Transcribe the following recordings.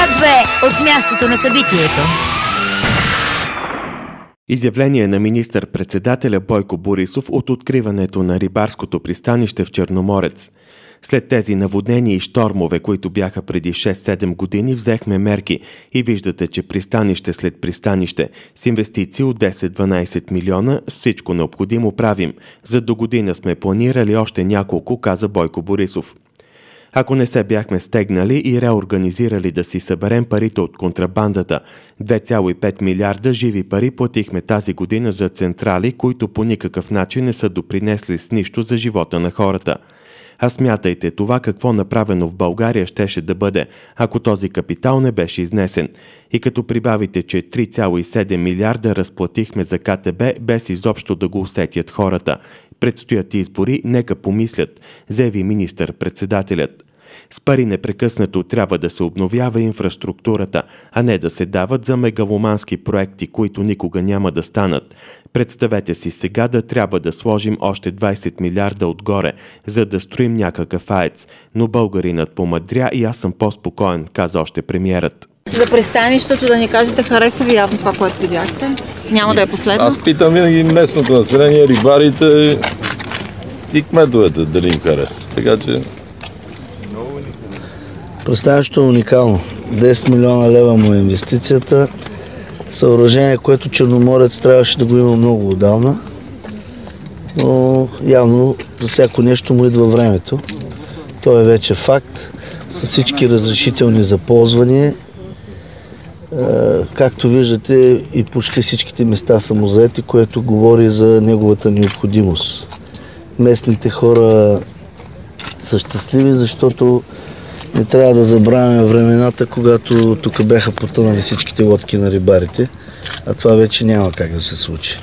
Свят 2 от мястото на събитието. Изявление на министър-председателя Бойко Борисов от откриването на рибарското пристанище в Черноморец. След тези наводнения и щормове, които бяха преди 6-7 години, взехме мерки и виждате, че пристанище след пристанище с инвестиции от 10-12 милиона с всичко необходимо правим. За до година сме планирали още няколко, каза Бойко Борисов. Ако не се бяхме стегнали и реорганизирали да си съберем парите от контрабандата, 2,5 милиарда живи пари платихме тази година за централи, които по никакъв начин не са допринесли с нищо за живота на хората. А смятайте това какво направено в България щеше да бъде, ако този капитал не беше изнесен. И като прибавите, че 3,7 милиарда разплатихме за КТБ, без изобщо да го усетят хората. Предстоят избори, нека помислят, заяви министър-председателят. С пари непрекъснато трябва да се обновява инфраструктурата, а не да се дават за мегаломански проекти, които никога няма да станат. Представете си сега да трябва да сложим още 20 милиарда отгоре, за да строим някакъв аец. Но българинът помъдря и аз съм по-спокоен, каза още премиерът. За пристанището да ни кажете, хареса ви явно това, което видяхте? Няма да е последно? Аз питам винаги местното население, рибарите и кметовете дали им хареса. Така че... Пристанището е уникално. 10 милиона лева му е инвестицията. Съоръжение, което Черноморец трябваше да го има много отдавна. Но явно за всяко нещо му идва времето. То е вече факт. С всички разрешителни за ползване. Както виждате, и почти всичките места са му заети, което говори за неговата необходимост. Местните хора са щастливи, защото не трябва да забравяме времената, когато тук бяха потънали всичките лодки на рибарите, а това вече няма как да се случи.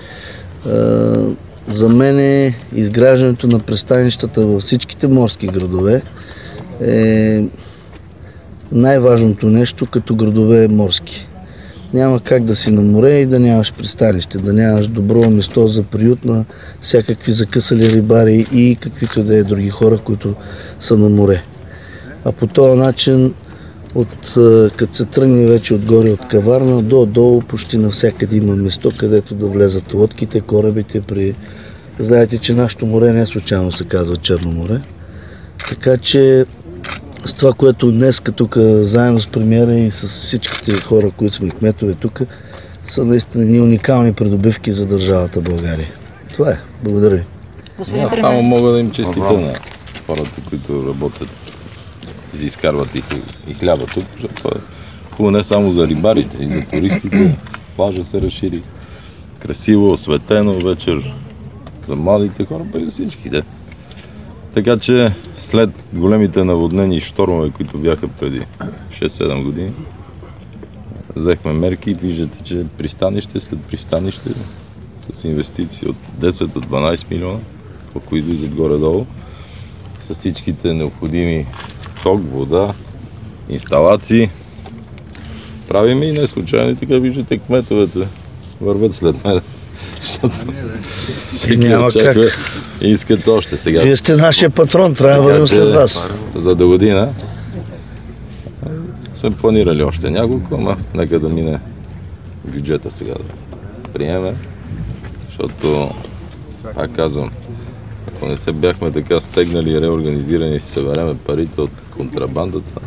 За мен изграждането на пристанищата във всичките морски градове е най-важното нещо като градове морски. Няма как да си на море и да нямаш пристанище, да нямаш добро место за приют на всякакви закъсали рибари и каквито да е други хора, които са на море. А по този начин, като се тръгне вече отгоре от Каварна, долу почти навсякъде има место, където да влезат лодките, корабите. Знаете, че нашето море не случайно се казва Черно море. Така че с това, което днес тук заедно с премиера и с всичките хора, които сме кметове тук, са наистина ни уникални придобивки за държавата България. Това е. Благодаря ви. Аз само мога да им честитя на хората, които работят и си изкарват и хляба тук, защото е хубаво не само за рибарите, и за туристите. Плажа се разшири. Красиво, осветено вечер за младите хора, па и за всичките. Така че след големите наводнения и щормове, които бяха преди 6-7 години, взехме мерки и виждате, че пристанище след пристанище с инвестиции от 10 до 12 милиона, колко излизат горе-долу, с всичките необходими ток, вода, инсталации. Правим и не случайно, така виждате кметовете вървят след мен. Защото всеки очаква и искат още сега. Вие сте нашия патрон, трябва да вървим след вас. За до година сме планирали още няколко, ама нека да мине бюджета сега да приеме, защото, пак казвам, ако не се бяхме така стегнали и реорганизирани и си събереме парите от контрабандата,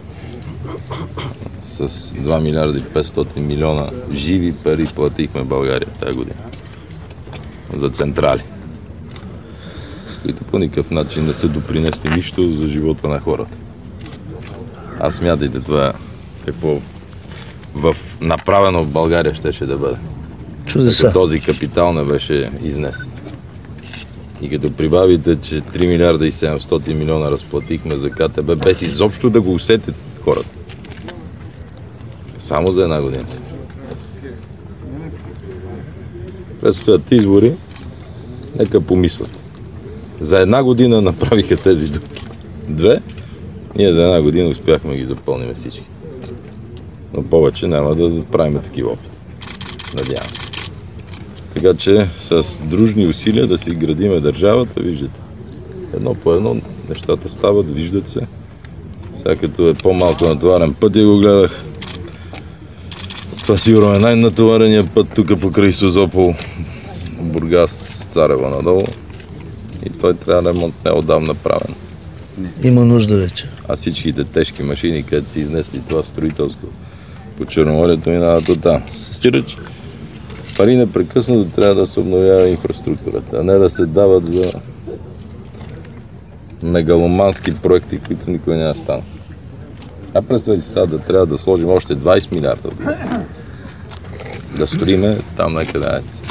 с 2 милиарда и 500 милиона живи пари платихме България тази година за централи, с които по никакъв начин не са допринесли нищо за живота на хората. Аз смятайте това какво направено в България щеше да бъде. Чудеса. Този капитал не беше изнесен. И като прибавите, че 3 милиарда и 700 милиона разплатихме за КТБ, без изобщо да го усетят хората. Само за една година. Предстоят избори, нека помислят. За една година направиха тези дупки. 2, ние за една година успяхме да ги запълним всички. Но повече няма да правим такива опити. Надявам се. Така че с дружни усилия да си градиме държавата, виждате. Едно по едно нещата стават, виждат се. Сега като е по-малко натоварен път и го гледах. Това сигурно е най-натоварения път тук покрай Созопол, Бургас, Царево надолу. И той трябва да ремонт неотдавна направен. Има нужда вече. А всичките тежки машини, където си изнесли това строителство по Черноморието, минават от там. Сиреч, пари непрекъснато трябва да се обновява инфраструктурата, а не да се дават за мегаломански проекти, които никой няма стана. А представете си сега да трябва да сложим още 20 милиарда да строиме там някъде.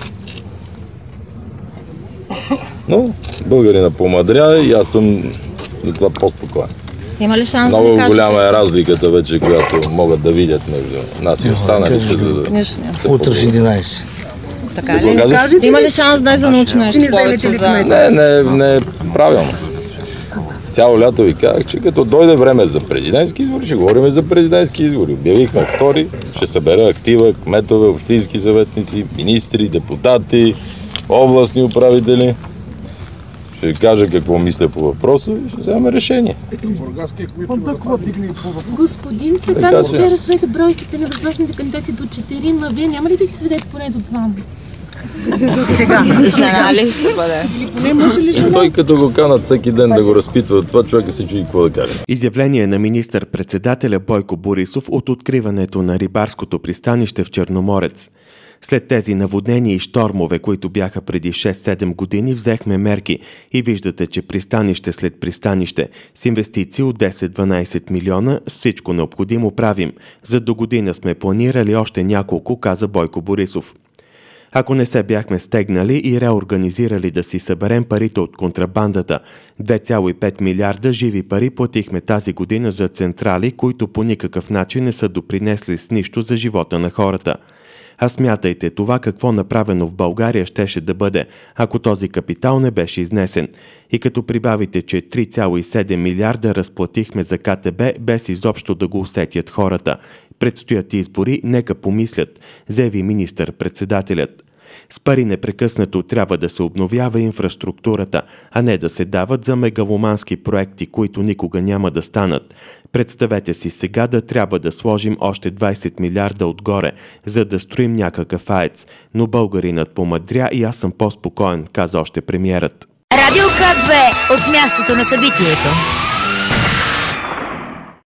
Но българина помадря и аз съм за това по-спокоен. Има ли шанс Много да кажете? голяма е разликата вече, която могат да видят между нас и останалите. Нищо няма. Утре в 11. Така ли? Има ли шанс да за научим нещо повече за... Не е правилно. Цяло лято ви казах, че като дойде време за президентски избори, ще говорим за президентски избори. Обявихме втори, ще събера актива, кметове, общински съветници, министри, депутати, областни управители. Ще кажа какво мисля по въпроса и ще вземем решение. Господин Цветанов, вчера сведе бройките на възможните кандидати до 4, но вие няма ли да ги сведете поне до 2? Сега. Жена ли ще бъде? Или поне може ли жена? Той като го канат всеки ден да го разпитва, това човека се чуди какво да каже. Изявление на министър-председателя Бойко Борисов от откриването на рибарското пристанище в Черноморец. След тези наводнения и щормове, които бяха преди 6-7 години, взехме мерки и виждате, че пристанище след пристанище с инвестиции от 10-12 милиона с всичко необходимо правим. За до година сме планирали още няколко, каза Бойко Борисов. Ако не се бяхме стегнали и реорганизирали да си съберем парите от контрабандата, 2,5 милиарда живи пари платихме тази година за централи, които по никакъв начин не са допринесли с нищо за живота на хората. А смятайте това какво направено в България щеше да бъде, ако този капитал не беше изнесен. И като прибавите, че 3,7 милиарда разплатихме за КТБ, без изобщо да го усетят хората. Предстоят избори, нека помислят, заяви министър-председателят. С пари непрекъснато трябва да се обновява инфраструктурата, а не да се дават за мегаломански проекти, които никога няма да станат. Представете си сега да трябва да сложим още 20 милиарда отгоре, за да строим някакъв АЕЦ, но българинът помадря и аз съм по-спокоен, каза още премиерът. Радио К2 от мястото на събитието.